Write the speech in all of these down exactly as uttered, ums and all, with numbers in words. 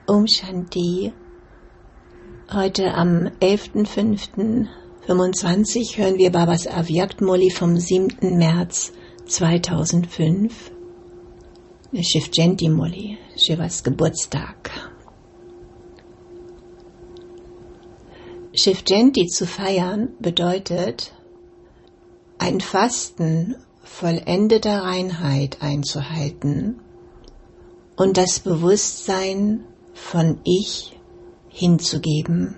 Om Shanti. Heute am elften fünften fünfundzwanzig hören wir Babas Avyakt Murli vom siebten März zweitausendfünf. Shiv Jayanti Murli, Shivas Geburtstag. Shiv Jayanti zu feiern bedeutet, ein Fasten vollendeter Reinheit einzuhalten und das Bewusstsein von Ich hinzugeben.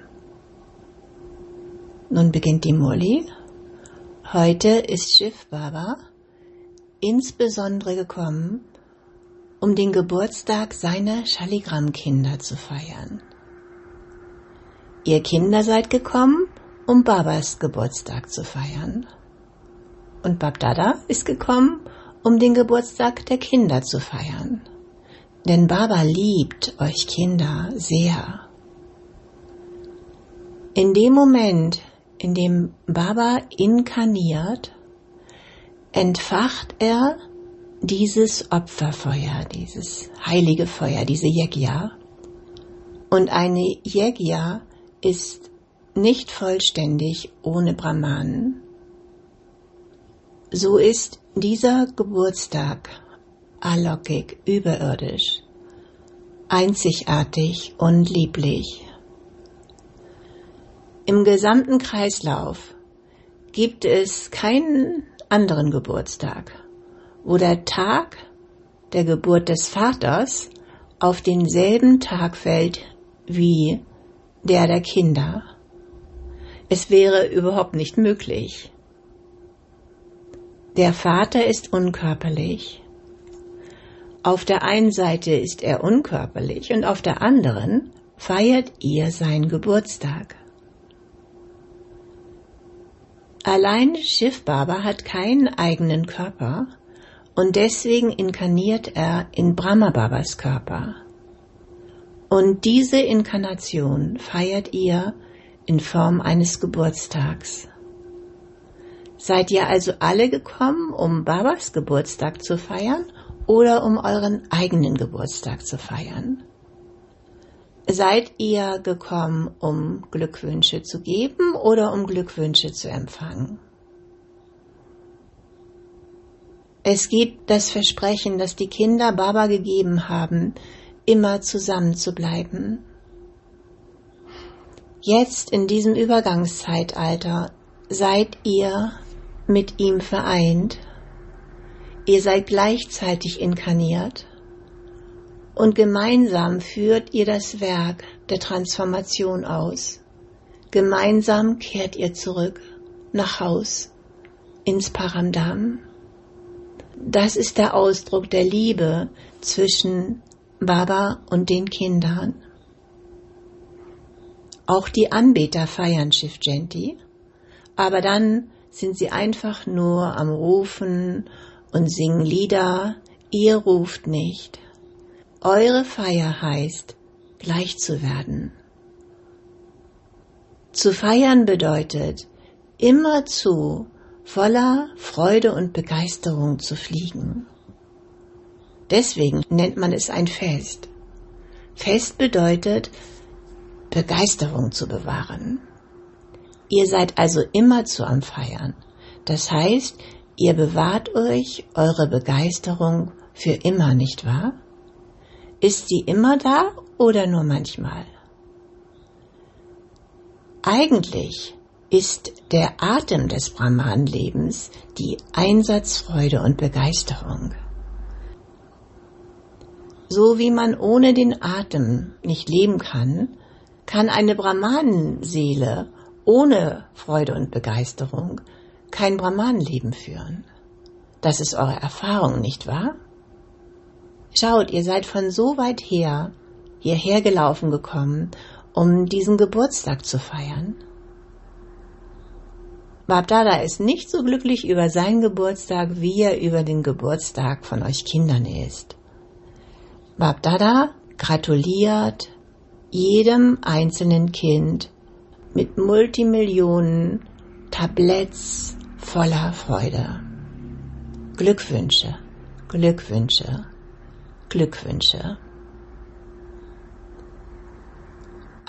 Nun beginnt die Murli. Heute ist Shiv Baba insbesondere gekommen, um den Geburtstag seiner Shaligram-Kinder zu feiern. Ihr Kinder seid gekommen, um Babas Geburtstag zu feiern. Und Babdada ist gekommen, um den Geburtstag der Kinder zu feiern. Denn Baba liebt euch Kinder sehr. In dem Moment, in dem Baba inkarniert, entfacht er dieses Opferfeuer, dieses heilige Feuer, diese Yajna. Und eine Yajna ist nicht vollständig ohne Brahmanen. So ist dieser Geburtstag Alaukik, überirdisch, einzigartig und lieblich. Im gesamten Kreislauf gibt es keinen anderen Geburtstag, wo der Tag der Geburt des Vaters auf denselben Tag fällt wie der der Kinder. Es wäre überhaupt nicht möglich. Der Vater ist unkörperlich. Auf der einen Seite ist er unkörperlich und auf der anderen feiert ihr seinen Geburtstag. Allein Shiv Baba hat keinen eigenen Körper und deswegen inkarniert er in Brahma Babas Körper. Und diese Inkarnation feiert ihr in Form eines Geburtstags. Seid ihr also alle gekommen, um Babas Geburtstag zu feiern oder um euren eigenen Geburtstag zu feiern? Seid ihr gekommen, um Glückwünsche zu geben oder um Glückwünsche zu empfangen? Es gibt das Versprechen, das die Kinder Baba gegeben haben, immer zusammen zu bleiben. Jetzt in diesem Übergangszeitalter seid ihr mit ihm vereint. Ihr seid gleichzeitig inkarniert und gemeinsam führt ihr das Werk der Transformation aus. Gemeinsam kehrt ihr zurück nach Haus ins Paramdam. Das ist der Ausdruck der Liebe zwischen Baba und den Kindern. Auch die Anbeter feiern Shiv Jayanti, aber dann sind sie einfach nur am Rufen und singen Lieder. Ihr ruft nicht. Eure Feier heißt, gleich zu werden. Zu feiern bedeutet, immerzu voller Freude und Begeisterung zu fliegen. Deswegen nennt man es ein Fest. Fest bedeutet, Begeisterung zu bewahren. Ihr seid also immerzu am Feiern. Das heißt, ihr bewahrt euch eure Begeisterung für immer, nicht wahr? Ist sie immer da oder nur manchmal? Eigentlich ist der Atem des Brahmanlebens die Einsatzfreude und Begeisterung. So wie man ohne den Atem nicht leben kann, kann eine Brahmanenseele ohne Freude und Begeisterung kein Brahmanenleben führen. Das ist eure Erfahrung, nicht wahr? Schaut, ihr seid von so weit her hierher gelaufen gekommen, um diesen Geburtstag zu feiern. Babdada ist nicht so glücklich über seinen Geburtstag, wie er über den Geburtstag von euch Kindern ist. Babdada gratuliert jedem einzelnen Kind mit Multimillionen Tabletts voller Freude. Glückwünsche, Glückwünsche, Glückwünsche.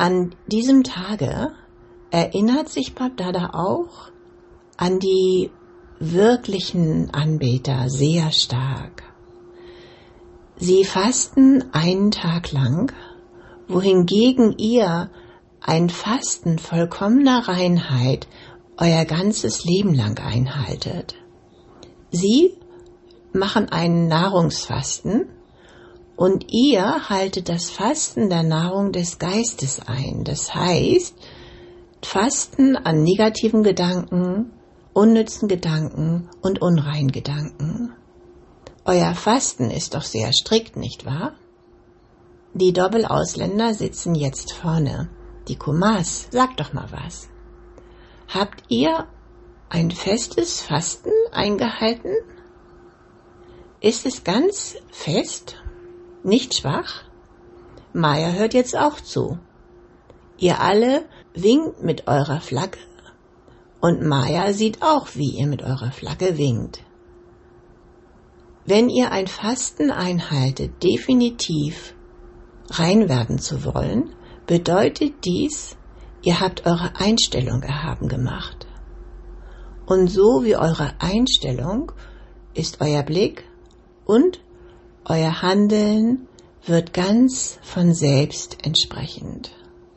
An diesem Tage erinnert sich Babdada auch an die wirklichen Anbeter sehr stark. Sie fasten einen Tag lang, wohingegen ihr ein Fasten vollkommener Reinheit euer ganzes Leben lang einhaltet. Sie machen einen Nahrungsfasten und ihr haltet das Fasten der Nahrung des Geistes ein. Das heißt, Fasten an negativen Gedanken, unnützen Gedanken und unreinen Gedanken. Euer Fasten ist doch sehr strikt, nicht wahr? Die Doppelausländer sitzen jetzt vorne. Die Kumas, sagt doch mal was. Habt ihr ein festes Fasten eingehalten? Ist es ganz fest, nicht schwach? Maya hört jetzt auch zu. Ihr alle winkt mit eurer Flagge und Maya sieht auch, wie ihr mit eurer Flagge winkt. Wenn ihr ein Fasten einhaltet, definitiv rein werden zu wollen, bedeutet dies, ihr habt eure Einstellung erhaben gemacht. Und so wie eure Einstellung ist euer Blick und euer Handeln wird ganz von selbst entsprechend.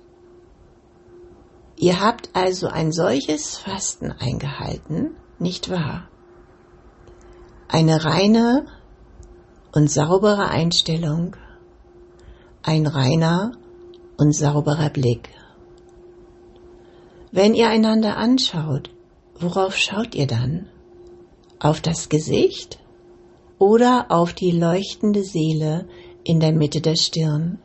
Ihr habt also ein solches Fasten eingehalten, nicht wahr? Eine reine und saubere Einstellung, ein reiner und sauberer Blick. Wenn ihr einander anschaut, worauf schaut ihr dann? Auf das Gesicht oder auf die leuchtende Seele in der Mitte der Stirn?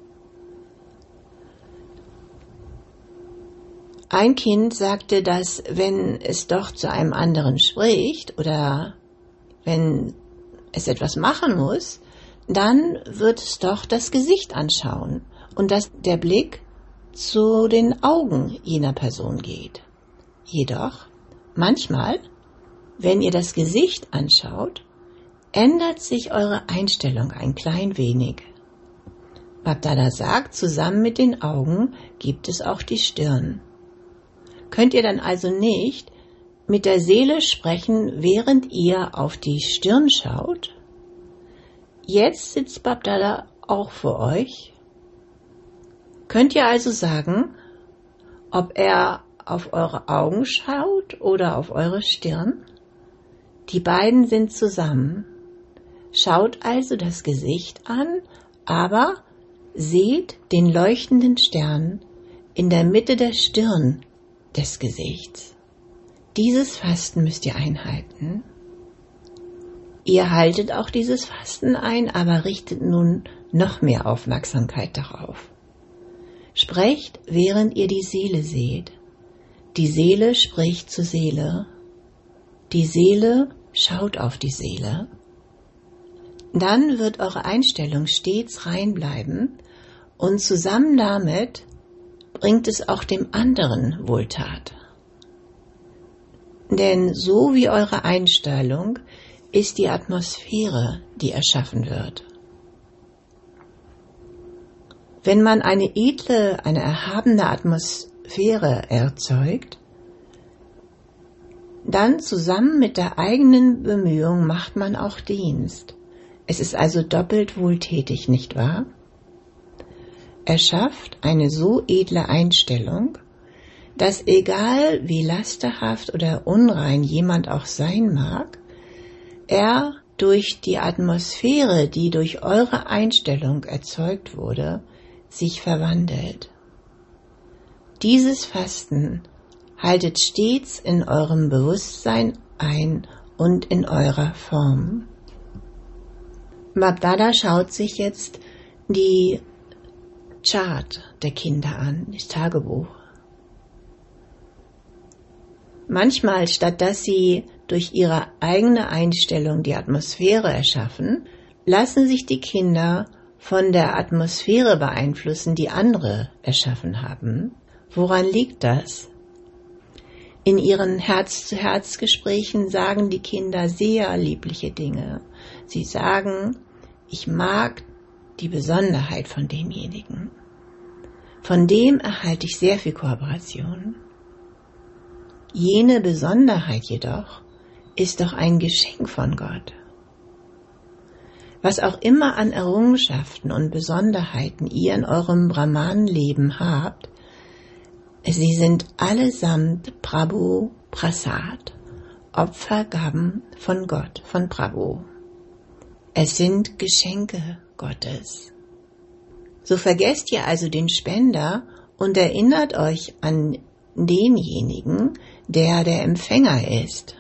Ein Kind sagte, dass wenn es doch zu einem anderen spricht oder wenn es etwas machen muss, dann wird es doch das Gesicht anschauen und dass der Blick zu den Augen jener Person geht. Jedoch, manchmal, wenn ihr das Gesicht anschaut, ändert sich eure Einstellung ein klein wenig. Babdada sagt, zusammen mit den Augen gibt es auch die Stirn. Könnt ihr dann also nicht mit der Seele sprechen, während ihr auf die Stirn schaut? Jetzt sitzt Babdada auch vor euch. Könnt ihr also sagen, ob er auf eure Augen schaut oder auf eure Stirn? Die beiden sind zusammen. Schaut also das Gesicht an, aber seht den leuchtenden Stern in der Mitte der Stirn des Gesichts. Dieses Fasten müsst ihr einhalten. Ihr haltet auch dieses Fasten ein, aber richtet nun noch mehr Aufmerksamkeit darauf. Sprecht, während ihr die Seele seht. Die Seele spricht zur Seele. Die Seele schaut auf die Seele. Dann wird eure Einstellung stets rein bleiben und zusammen damit bringt es auch dem anderen Wohltat. Denn so wie eure Einstellung ist die Atmosphäre, die erschaffen wird. Wenn man eine edle, eine erhabene Atmosphäre erzeugt, dann zusammen mit der eigenen Bemühung macht man auch Dienst. Es ist also doppelt wohltätig, nicht wahr? Er schafft eine so edle Einstellung, dass egal wie lasterhaft oder unrein jemand auch sein mag, er durch die Atmosphäre, die durch eure Einstellung erzeugt wurde, sich verwandelt. Dieses Fasten haltet stets in eurem Bewusstsein ein und in eurer Form. Babdada schaut sich jetzt die Chart der Kinder an, das Tagebuch. Manchmal, statt dass sie durch ihre eigene Einstellung die Atmosphäre erschaffen, lassen sich die Kinder von der Atmosphäre beeinflussen, die andere erschaffen haben. Woran liegt das? In ihren Herz-zu-Herz-Gesprächen sagen die Kinder sehr liebliche Dinge. Sie sagen, ich mag die Besonderheit von demjenigen. Von dem erhalte ich sehr viel Kooperation. Jene Besonderheit jedoch ist doch ein Geschenk von Gott. Was auch immer an Errungenschaften und Besonderheiten ihr in eurem Brahman-Leben habt, sie sind allesamt Prabhu Prasad, Opfergaben von Gott, von Prabhu. Es sind Geschenke Gottes. So vergesst ihr also den Spender und erinnert euch an denjenigen, der der Empfänger ist.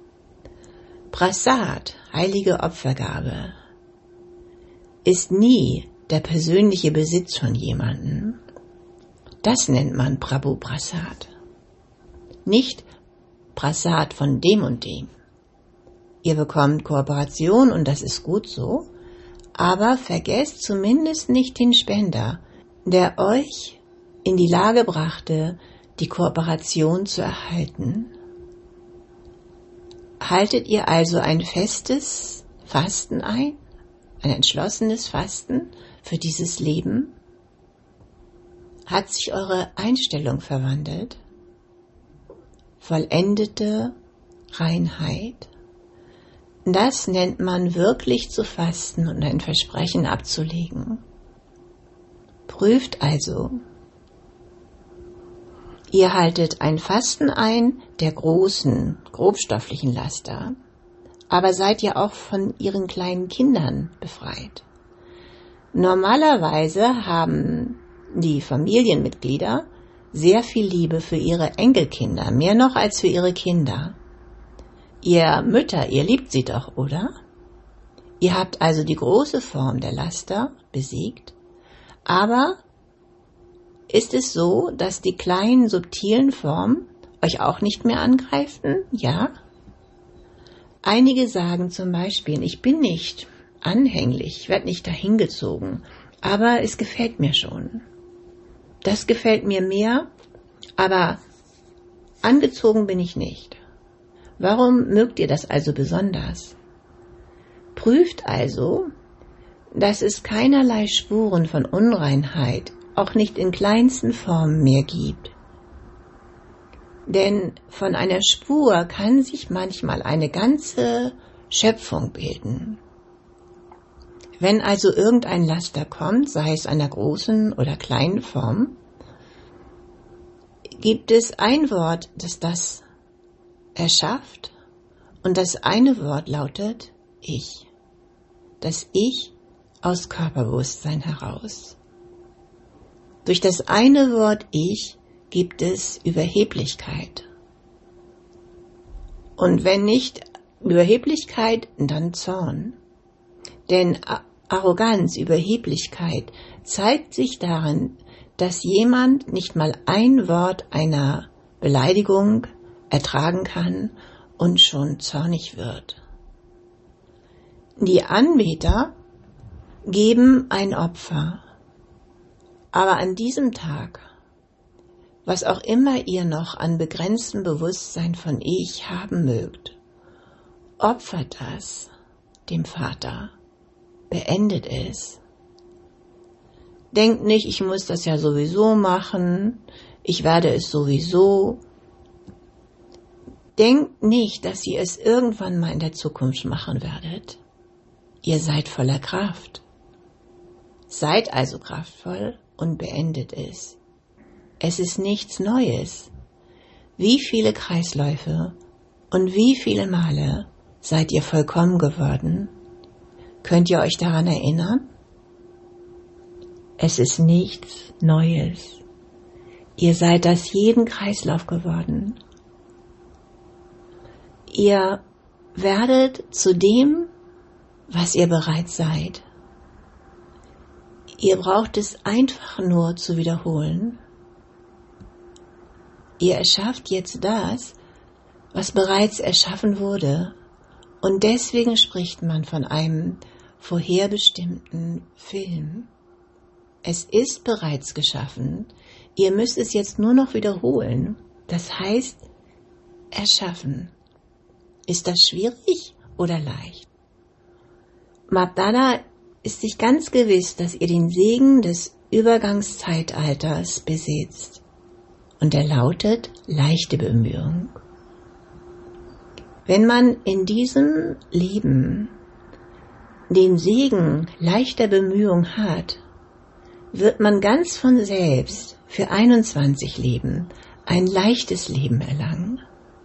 Prasad, heilige Opfergabe, ist nie der persönliche Besitz von jemandem. Das nennt man Prabhu Prasad. Nicht Prasad von dem und dem. Ihr bekommt Kooperation und das ist gut so, aber vergesst zumindest nicht den Spender, der euch in die Lage brachte, die Kooperation zu erhalten. Haltet ihr also ein festes Fasten ein, ein entschlossenes Fasten für dieses Leben? Hat sich eure Einstellung verwandelt? Vollendete Reinheit. Das nennt man wirklich zu fasten und ein Versprechen abzulegen. Prüft also. Ihr haltet ein Fasten ein der großen, grobstofflichen Laster, aber seid ja auch von ihren kleinen Kindern befreit. Normalerweise haben die Familienmitglieder sehr viel Liebe für ihre Enkelkinder, mehr noch als für ihre Kinder. Ihr Mütter, ihr liebt sie doch, oder? Ihr habt also die große Form der Laster besiegt, aber ist es so, dass die kleinen, subtilen Formen euch auch nicht mehr angreifen? Ja? Einige sagen zum Beispiel, ich bin nicht anhänglich, ich werde nicht dahingezogen, aber es gefällt mir schon. Das gefällt mir mehr, aber angezogen bin ich nicht. Warum mögt ihr das also besonders? Prüft also, dass es keinerlei Spuren von Unreinheit, auch nicht in kleinsten Formen mehr gibt. Denn von einer Spur kann sich manchmal eine ganze Schöpfung bilden. Wenn also irgendein Laster kommt, sei es einer großen oder kleinen Form, gibt es ein Wort, das das erschafft, und das eine Wort lautet Ich. Das Ich aus Körperbewusstsein heraus. Durch das eine Wort Ich gibt es Überheblichkeit. Und wenn nicht Überheblichkeit, dann Zorn. Denn Arroganz, Überheblichkeit zeigt sich darin, dass jemand nicht mal ein Wort einer Beleidigung ertragen kann und schon zornig wird. Die Anbeter geben ein Opfer, aber an diesem Tag, was auch immer ihr noch an begrenztem Bewusstsein von Ich haben mögt, opfert das dem Vater, beendet es. Denkt nicht, ich muss das ja sowieso machen, ich werde es sowieso. Denkt nicht, dass ihr es irgendwann mal in der Zukunft machen werdet. Ihr seid voller Kraft. Seid also kraftvoll und beendet es. Es ist nichts Neues. Wie viele Kreisläufe und wie viele Male seid ihr vollkommen geworden? Könnt ihr euch daran erinnern? Es ist nichts Neues. Ihr seid das jeden Kreislauf geworden. Ihr werdet zu dem, was ihr bereits seid. Ihr braucht es einfach nur zu wiederholen. Ihr erschafft jetzt das, was bereits erschaffen wurde, und deswegen spricht man von einem vorherbestimmten Film. Es ist bereits geschaffen, ihr müsst es jetzt nur noch wiederholen. Das heißt, erschaffen. Ist das schwierig oder leicht? Mapdada ist sich ganz gewiss, dass ihr den Segen des Übergangszeitalters besitzt. Und er lautet leichte Bemühung. Wenn man in diesem Leben den Segen leichter Bemühung hat, wird man ganz von selbst für einundzwanzig Leben ein leichtes Leben erlangen.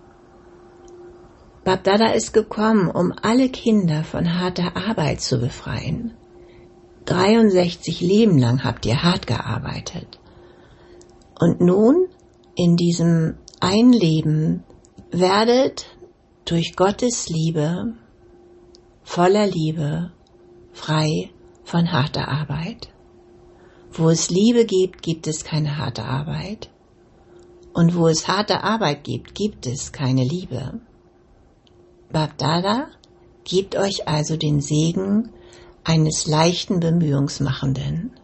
Babdada ist gekommen, um alle Kinder von harter Arbeit zu befreien. dreiundsechzig Leben lang habt ihr hart gearbeitet. Und nun, in diesem Einleben, werdet durch Gottes Liebe, voller Liebe, frei von harter Arbeit. Wo es Liebe gibt, gibt es keine harte Arbeit. Und wo es harte Arbeit gibt, gibt es keine Liebe. Babdada gibt euch also den Segen eines leichten Bemühungsmachenden.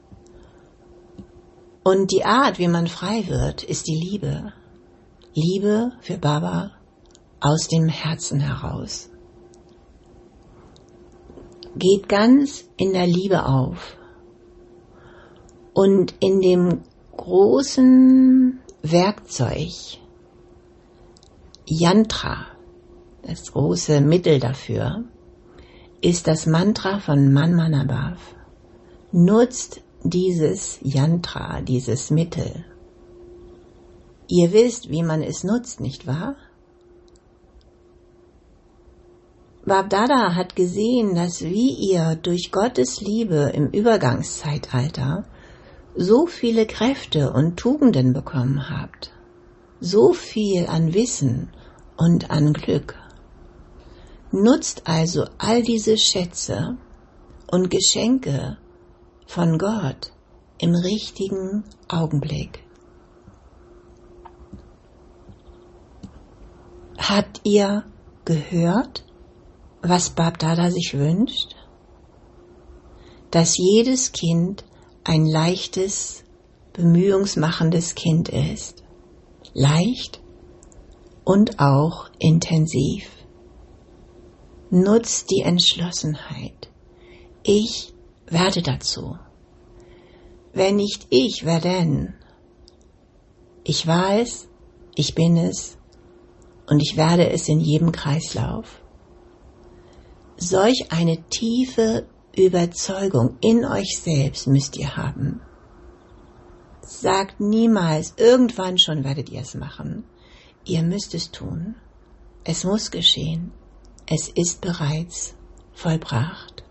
Und die Art, wie man frei wird, ist die Liebe. Liebe für Baba aus dem Herzen heraus. Geht ganz in der Liebe auf. Und in dem großen Werkzeug, Yantra, das große Mittel dafür, ist das Mantra von Manmanabhav. Nutzt dieses Yantra, dieses Mittel. Ihr wisst, wie man es nutzt, nicht wahr? Babdada hat gesehen, dass wie ihr durch Gottes Liebe im Übergangszeitalter so viele Kräfte und Tugenden bekommen habt, so viel an Wissen und an Glück. Nutzt also all diese Schätze und Geschenke von Gott im richtigen Augenblick. Habt ihr gehört, was Babdada sich wünscht? Dass jedes Kind ein leichtes, bemühungsmachendes Kind ist. Leicht und auch intensiv. Nutzt die Entschlossenheit. Ich werde dazu. Wenn nicht ich, wer denn? Ich war es, ich bin es und ich werde es in jedem Kreislauf. Solch eine tiefe Überzeugung in euch selbst müsst ihr haben. Sagt niemals, irgendwann schon werdet ihr es machen. Ihr müsst es tun. Es muss geschehen. Es ist bereits vollbracht.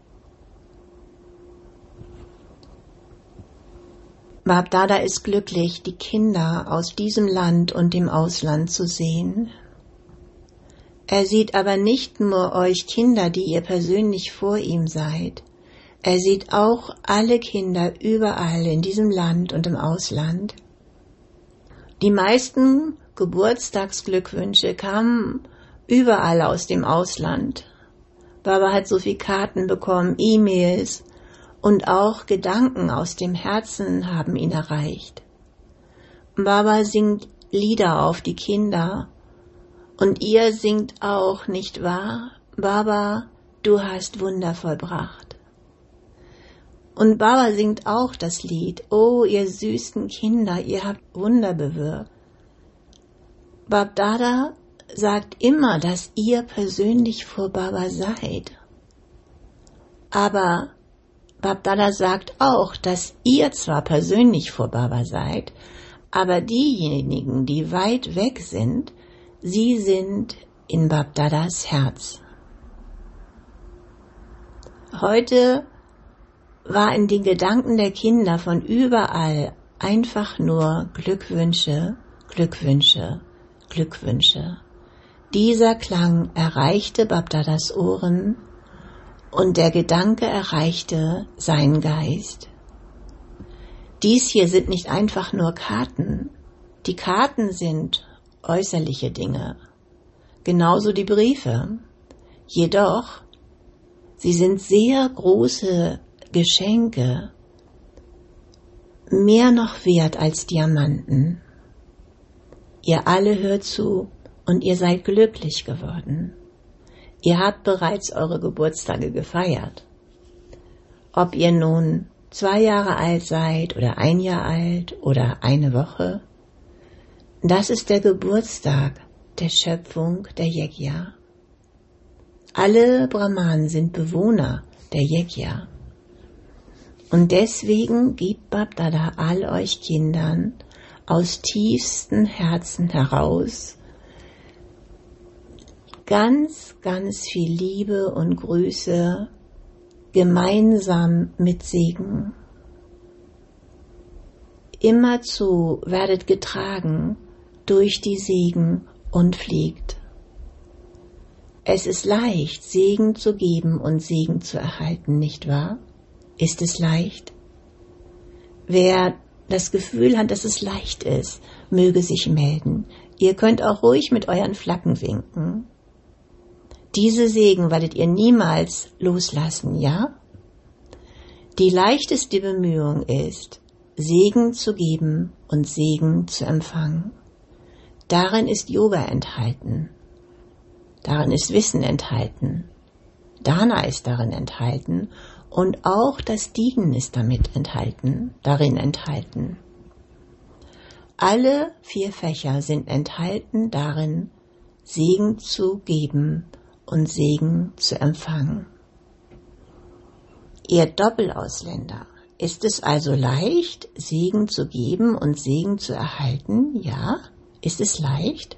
Babdada ist glücklich, die Kinder aus diesem Land und dem Ausland zu sehen. Er sieht aber nicht nur euch Kinder, die ihr persönlich vor ihm seid. Er sieht auch alle Kinder überall in diesem Land und im Ausland. Die meisten Geburtstagsglückwünsche kamen überall aus dem Ausland. Baba hat so viel Karten bekommen, E-Mails und auch Gedanken aus dem Herzen haben ihn erreicht. Baba singt Lieder auf die Kinder und ihr singt auch, nicht wahr? Baba, du hast Wunder vollbracht. Und Baba singt auch das Lied, oh ihr süßen Kinder, ihr habt Wunder bewirkt. Babdada sagt immer, dass ihr persönlich vor Baba seid. Aber Babdada sagt auch, dass ihr zwar persönlich vor Baba seid, aber diejenigen, die weit weg sind, sie sind in Babdadas Herz. Heute war in den Gedanken der Kinder von überall einfach nur Glückwünsche, Glückwünsche, Glückwünsche. Dieser Klang erreichte Babdadas Ohren und der Gedanke erreichte seinen Geist. Dies hier sind nicht einfach nur Karten. Die Karten sind äußerliche Dinge, genauso die Briefe. Jedoch, sie sind sehr große Geschenke, mehr noch wert als Diamanten. Ihr alle hört zu und ihr seid glücklich geworden. Ihr habt bereits eure Geburtstage gefeiert. Ob ihr nun zwei Jahre alt seid oder ein Jahr alt oder eine Woche, das ist der Geburtstag der Schöpfung der Yajna. Alle Brahmanen sind Bewohner der Yajna. Und deswegen gibt Bab-Dada all euch Kindern aus tiefstem Herzen heraus ganz, ganz viel Liebe und Grüße gemeinsam mit Segen. Immerzu werdet getragen durch die Segen und fliegt. Es ist leicht, Segen zu geben und Segen zu erhalten, nicht wahr? Ist es leicht? Wer das Gefühl hat, dass es leicht ist, möge sich melden. Ihr könnt auch ruhig mit euren Flaggen winken. Diese Segen werdet ihr niemals loslassen, ja? Die leichteste Bemühung ist, Segen zu geben und Segen zu empfangen. Darin ist Yoga enthalten. Darin ist Wissen enthalten. Dana ist darin enthalten und auch das Dienen ist damit enthalten, darin enthalten. Alle vier Fächer sind enthalten darin, Segen zu geben und Segen zu empfangen. Ihr Doppelausländer, ist es also leicht, Segen zu geben und Segen zu erhalten? Ja, ist es leicht?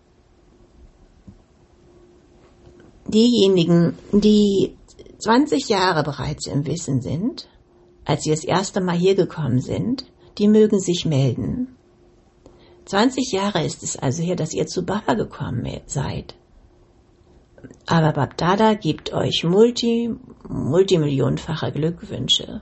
Diejenigen, die zwanzig Jahre bereits im Wissen sind, als sie das erste Mal hier gekommen sind, die mögen sich melden. zwanzig Jahre ist es also her, dass ihr zu Baba gekommen seid. Aber Bab-Dada gibt euch multi, multimillionenfache Glückwünsche.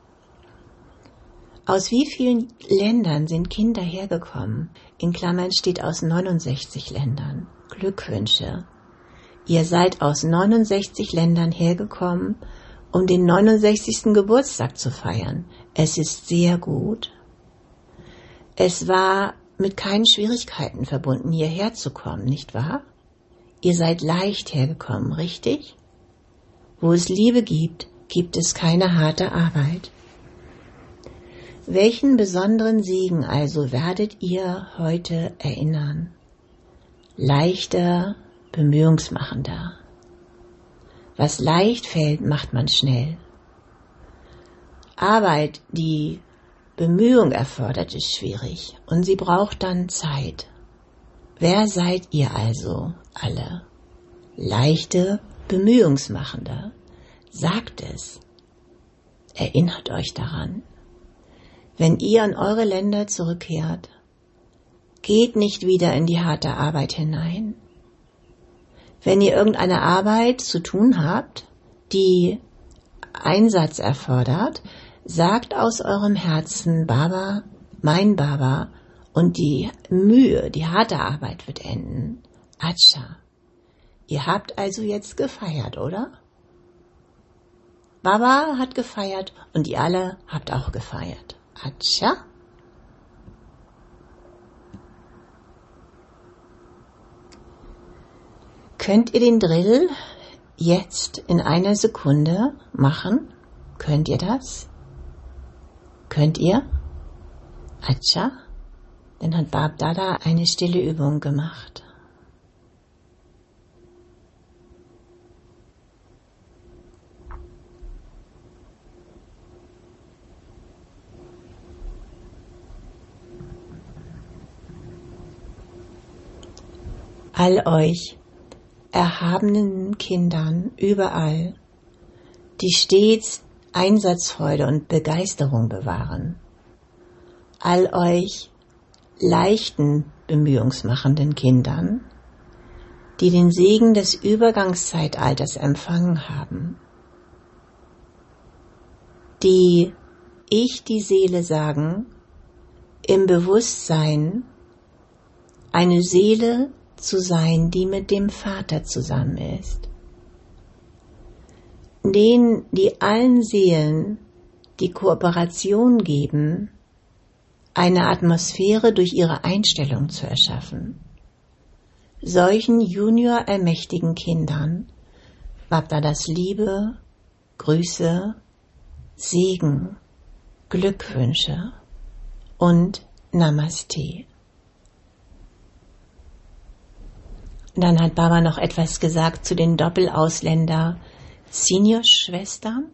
Aus wie vielen Ländern sind Kinder hergekommen? In Klammern steht aus neunundsechzig Ländern. Glückwünsche. Ihr seid aus neunundsechzig Ländern hergekommen, um den neunundsechzigsten Geburtstag zu feiern. Es ist sehr gut. Es war mit keinen Schwierigkeiten verbunden, hierher zu kommen, nicht wahr? Ihr seid leicht hergekommen, richtig? Wo es Liebe gibt, gibt es keine harte Arbeit. Welchen besonderen Segen also werdet ihr heute erinnern? Leichter, bemühungsmachender. Was leicht fällt, macht man schnell. Arbeit, die Bemühung erfordert, ist schwierig und sie braucht dann Zeit. Wer seid ihr also alle? Leichte, bemühungsmachender. Sagt es. Erinnert euch daran. Wenn ihr an eure Länder zurückkehrt, geht nicht wieder in die harte Arbeit hinein. Wenn ihr irgendeine Arbeit zu tun habt, die Einsatz erfordert, sagt aus eurem Herzen, Baba, mein Baba, und die Mühe, die harte Arbeit wird enden. Acha. Ihr habt also jetzt gefeiert, oder? Baba hat gefeiert und ihr alle habt auch gefeiert. Acha. Könnt ihr den Drill jetzt in einer Sekunde machen? Könnt ihr das? Könnt ihr? Acha? Dann hat Bab-Dada eine stille Übung gemacht. All euch erhabenen Kindern überall, die stets Einsatzfreude und Begeisterung bewahren. All euch leichten, bemühungsmachenden Kindern, die den Segen des Übergangszeitalters empfangen haben, die Ich, die Seele sagen, im Bewusstsein eine Seele zu sein, die mit dem Vater zusammen ist, denen, die allen Seelen die Kooperation geben, eine Atmosphäre durch ihre Einstellung zu erschaffen. Solchen junior-ermächtigen Kindern Bab-Dadas Liebe, Grüße, Segen Glückwünsche und Namaste. Dann hat Baba noch etwas gesagt zu den Doppelausländer-Senior-Schwestern.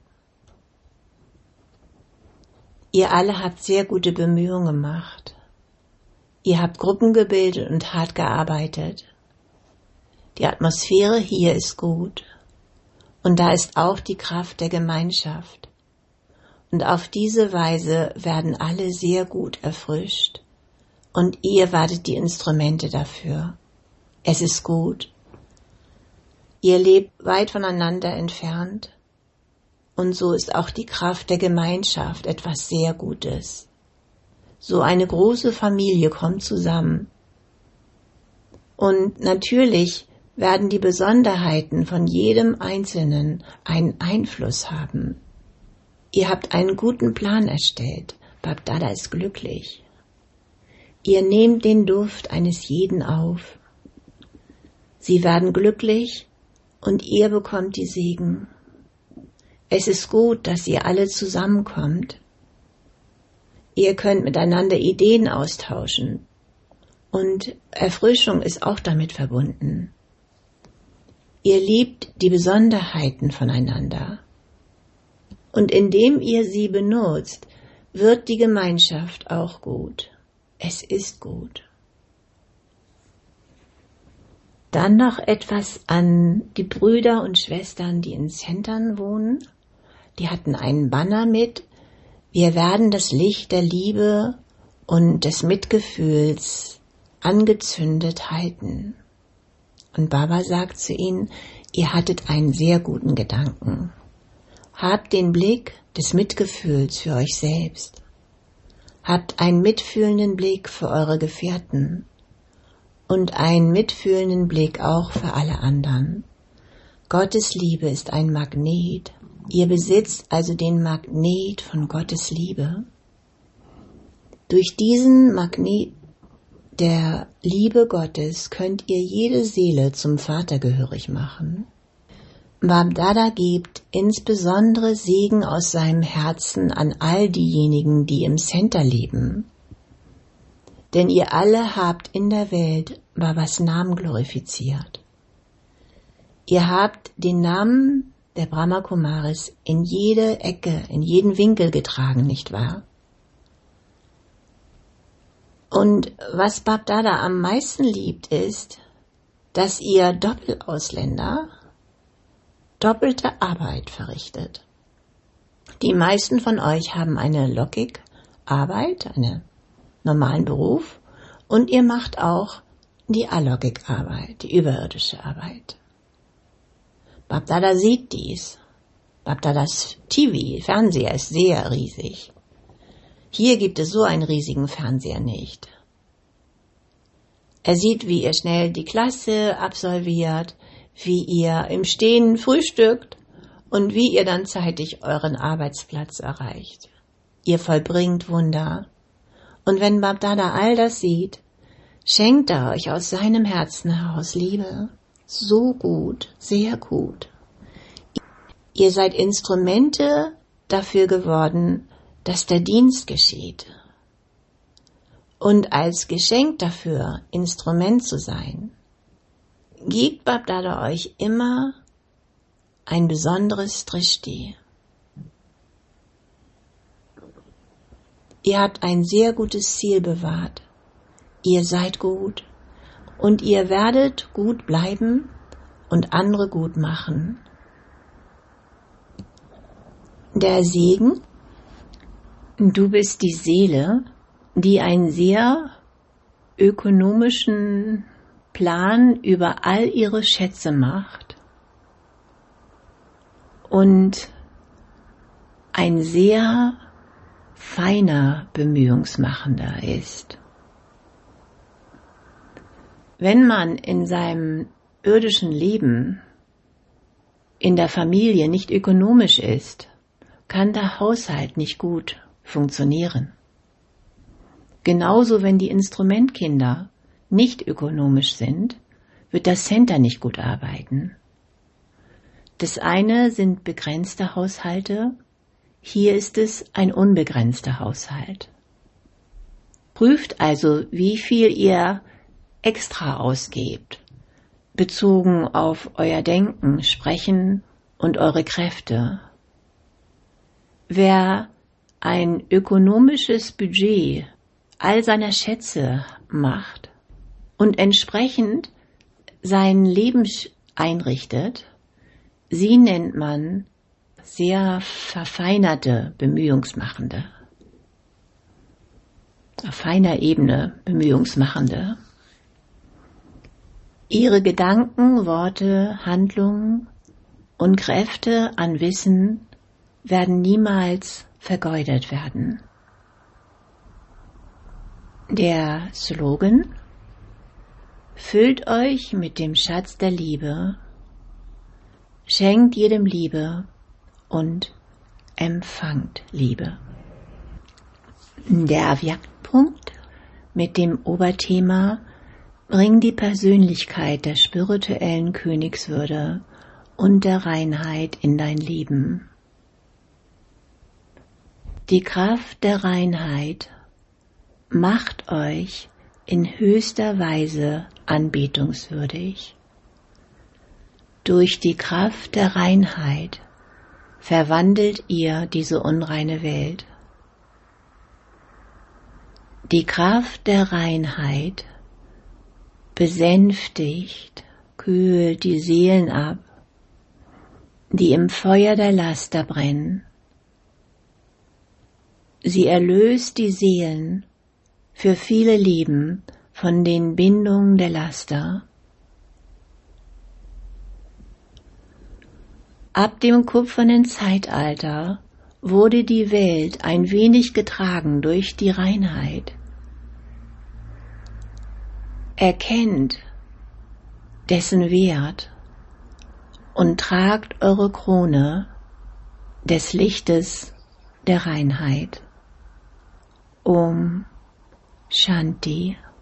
Ihr alle habt sehr gute Bemühungen gemacht. Ihr habt Gruppen gebildet und hart gearbeitet. Die Atmosphäre hier ist gut. Und da ist auch die Kraft der Gemeinschaft. Und auf diese Weise werden alle sehr gut erfrischt. Und ihr wartet die Instrumente dafür. Es ist gut. Ihr lebt weit voneinander entfernt. Und so ist auch die Kraft der Gemeinschaft etwas sehr Gutes. So eine große Familie kommt zusammen. Und natürlich werden die Besonderheiten von jedem Einzelnen einen Einfluss haben. Ihr habt einen guten Plan erstellt. Bab Dada ist glücklich. Ihr nehmt den Duft eines jeden auf. Sie werden glücklich und ihr bekommt die Segen. Es ist gut, dass ihr alle zusammenkommt. Ihr könnt miteinander Ideen austauschen und Erfrischung ist auch damit verbunden. Ihr liebt die Besonderheiten voneinander und indem ihr sie benutzt, wird die Gemeinschaft auch gut. Es ist gut. Dann noch etwas an die Brüder und Schwestern, die in Centern wohnen. Die hatten einen Banner mit: Wir werden das Licht der Liebe und des Mitgefühls angezündet halten. Und Baba sagt zu ihnen: Ihr hattet einen sehr guten Gedanken. Habt den Blick des Mitgefühls für euch selbst. Habt einen mitfühlenden Blick für eure Gefährten und einen mitfühlenden Blick auch für alle anderen. Gottes Liebe ist ein Magnet. Ihr besitzt also den Magnet von Gottes Liebe. Durch diesen Magnet der Liebe Gottes könnt ihr jede Seele zum Vater gehörig machen. Bab Dada gibt insbesondere Segen aus seinem Herzen an all diejenigen, die im Center leben. Denn ihr alle habt in der Welt Babas Namen glorifiziert. Ihr habt den Namen der Brahma Kumaris in jede Ecke, in jeden Winkel getragen, nicht wahr? Und was Bab Dada am meisten liebt, ist, dass ihr Doppelausländer doppelte Arbeit verrichtet. Die meisten von euch haben eine Logik-Arbeit, einen normalen Beruf, und ihr macht auch die Alogik-Arbeit, die überirdische Arbeit. Bab Dada sieht dies. Bab Dadas T V, Fernseher ist sehr riesig. Hier gibt es so einen riesigen Fernseher nicht. Er sieht, wie ihr schnell die Klasse absolviert, wie ihr im Stehen frühstückt und wie ihr dann zeitig euren Arbeitsplatz erreicht. Ihr vollbringt Wunder. Und wenn Bab Dada all das sieht, schenkt er euch aus seinem Herzen heraus Liebe. So gut, sehr gut. Ihr seid Instrumente dafür geworden, dass der Dienst geschieht. Und als Geschenk dafür, Instrument zu sein, gibt Bab Dada euch immer ein besonderes Drishti. Ihr habt ein sehr gutes Ziel bewahrt. Ihr seid gut und ihr werdet gut bleiben und andere gut machen. Der Segen: Du bist die Seele, die einen sehr ökonomischen Plan über all ihre Schätze macht und ein sehr feiner Bemühungsmachender ist. Wenn man in seinem irdischen Leben in der Familie nicht ökonomisch ist, kann der Haushalt nicht gut funktionieren. Genauso, wenn die Instrumentkinder nicht ökonomisch sind, wird das Center nicht gut arbeiten. Das eine sind begrenzte Haushalte, Hier ist es ein unbegrenzter Haushalt. Prüft also, wie viel ihr extra ausgebt, bezogen auf euer Denken, Sprechen und eure Kräfte. Wer ein ökonomisches Budget all seiner Schätze macht und entsprechend sein Leben einrichtet, sie nennt man sehr verfeinerte Bemühungsmachende. Auf feiner Ebene Bemühungsmachende. Ihre Gedanken, Worte, Handlungen und Kräfte an Wissen werden niemals vergeudet werden. Der Slogan: Füllt euch mit dem Schatz der Liebe, schenkt jedem Liebe und empfangt Liebe. Der Avyaktpunkt mit dem Oberthema: Bring die Persönlichkeit der spirituellen Königswürde und der Reinheit in dein Leben. Die Kraft der Reinheit macht euch in höchster Weise anbetungswürdig. Durch die Kraft der Reinheit verwandelt ihr diese unreine Welt. Die Kraft der Reinheit besänftigt, kühlt die Seelen ab, die im Feuer der Laster brennen. Sie erlöst die Seelen für viele Leben von den Bindungen der Laster. Ab dem kupfernen Zeitalter wurde die Welt ein wenig getragen durch die Reinheit. Erkennt dessen Wert und tragt eure Krone des Lichtes der Reinheit. Om Shanti.